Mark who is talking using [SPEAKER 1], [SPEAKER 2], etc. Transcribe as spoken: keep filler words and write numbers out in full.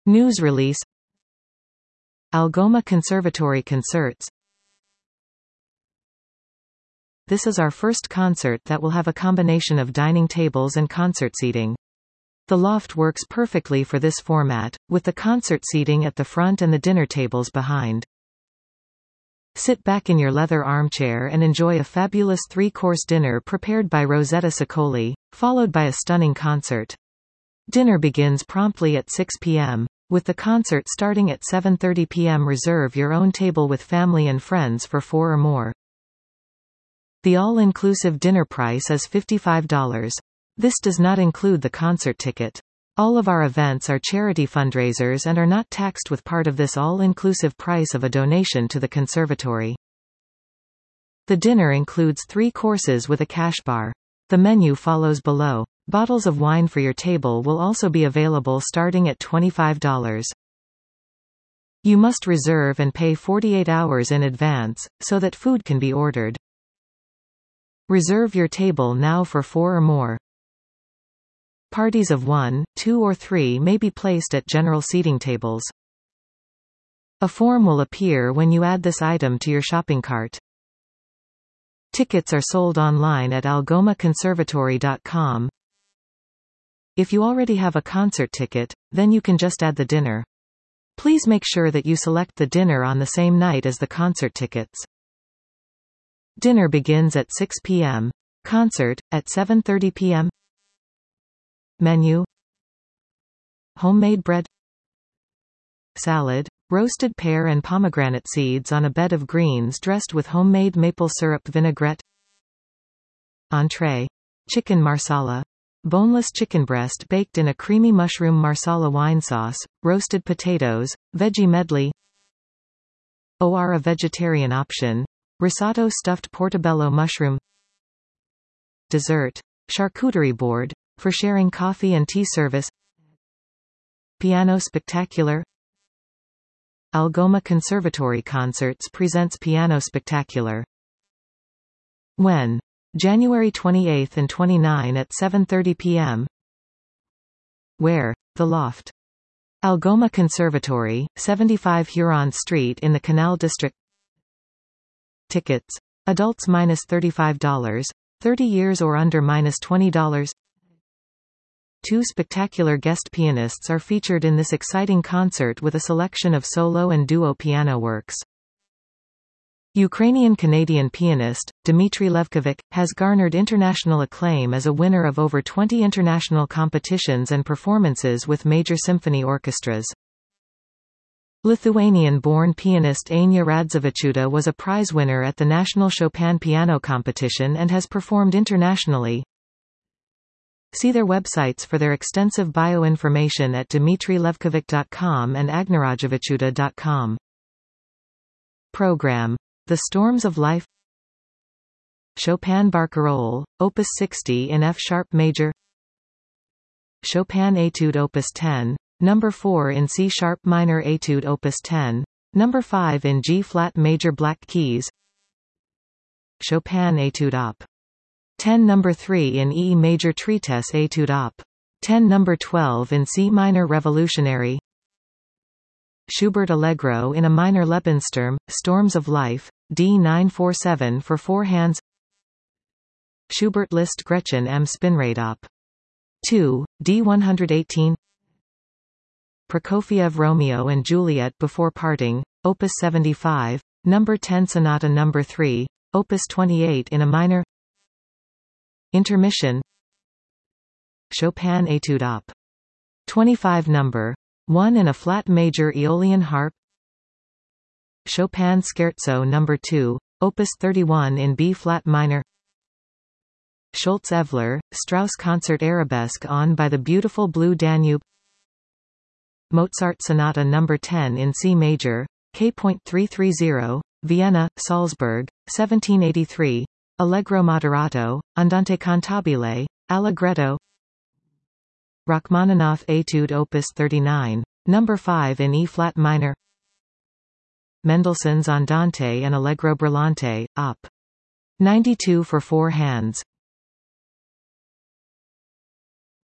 [SPEAKER 1] News release. Algoma Conservatory concerts. This is our first concert that will have a combination of dining tables and concert seating. The loft works perfectly for this format, with the concert seating at the front and the dinner tables behind. Sit back in your leather armchair and enjoy a fabulous three-course dinner prepared by Rosetta Sicoli, followed by a stunning concert. Dinner begins promptly at six p m, with the concert starting at seven thirty p m Reserve your own table with family and friends for four or more. The all-inclusive dinner price is fifty-five dollars. This does not include the concert ticket. All of our events are charity fundraisers and are not taxed with part of this all-inclusive price of a donation to the conservatory. The dinner includes three courses with a cash bar. The menu follows below. Bottles of wine for your table will also be available starting at twenty-five dollars. You must reserve and pay forty-eight hours in advance, so that food can be ordered. Reserve your table now for four or more. Parties of one, two or three may be placed at general seating tables. A form will appear when you add this item to your shopping cart. Tickets are sold online at algoma conservatory dot com. If you already have a concert ticket, then you can just add the dinner. Please make sure that you select the dinner on the same night as the concert tickets. Dinner begins at six p m Concert, at seven thirty p m Menu. Homemade bread. Salad, roasted pear and pomegranate seeds on a bed of greens dressed with homemade maple syrup vinaigrette. Entrée. Chicken marsala. Boneless chicken breast baked in a creamy mushroom marsala wine sauce, roasted potatoes, veggie medley. Or a vegetarian option. Risotto stuffed portobello mushroom. Dessert. Charcuterie board, for sharing coffee and tea service. Piano Spectacular. Algoma Conservatory Concerts presents Piano Spectacular. When? January twenty-eighth and twenty-ninth at seven thirty p m Where? The Loft. Algoma Conservatory, seventy-five Huron Street in the Canal District. Tickets. Adults minus thirty-five dollars, thirty years or under minus twenty dollars. Two spectacular guest pianists are featured in this exciting concert with a selection of solo and duo piano works. Ukrainian-Canadian pianist, Dmitry Levkovic, has garnered international acclaim as a winner of over twenty international competitions and performances with major symphony orchestras. Lithuanian-born pianist Ainė Radzevičiūtė was a prize winner at the National Chopin Piano Competition and has performed internationally. See their websites for their extensive bio information at dmitry levkovic dot com and agniradzevičiūtė dot com. Program. The Storms of Life. Chopin Barcarolle, Opus sixty in F-sharp major. Chopin Etude Opus ten, number four in C-sharp minor. Etude Opus ten, number five in G-flat major black keys. Chopin Etude Op. ten number three in E major Treatise Etude Op. ten number twelve in C minor revolutionary. Schubert Allegro in a minor Lebenssturm, Storms of Life, D nine forty-seven for four hands. Schubert Liszt Gretchen M Spinrad Op. two, D one eighteen. Prokofiev Romeo and Juliet Before Parting, Opus seventy-five, number ten Sonata number three, Opus twenty-eight in a minor. Intermission. Chopin Etude Op. twenty-five number one in a flat major Aeolian harp. Chopin Scherzo number two, Opus thirty-one in B-flat minor. Schultze-Evler, Strauss Concert Arabesque on by the Beautiful Blue Danube. Mozart Sonata number ten in C major, K three thirty, Vienna, Salzburg, seventeen eighty-three. Allegro moderato, Andante cantabile, Allegretto. Rachmaninoff Etude Opus thirty-nine, number five in E-flat minor. Mendelssohn's Andante and Allegro Brillante, Op. ninety-two for four hands.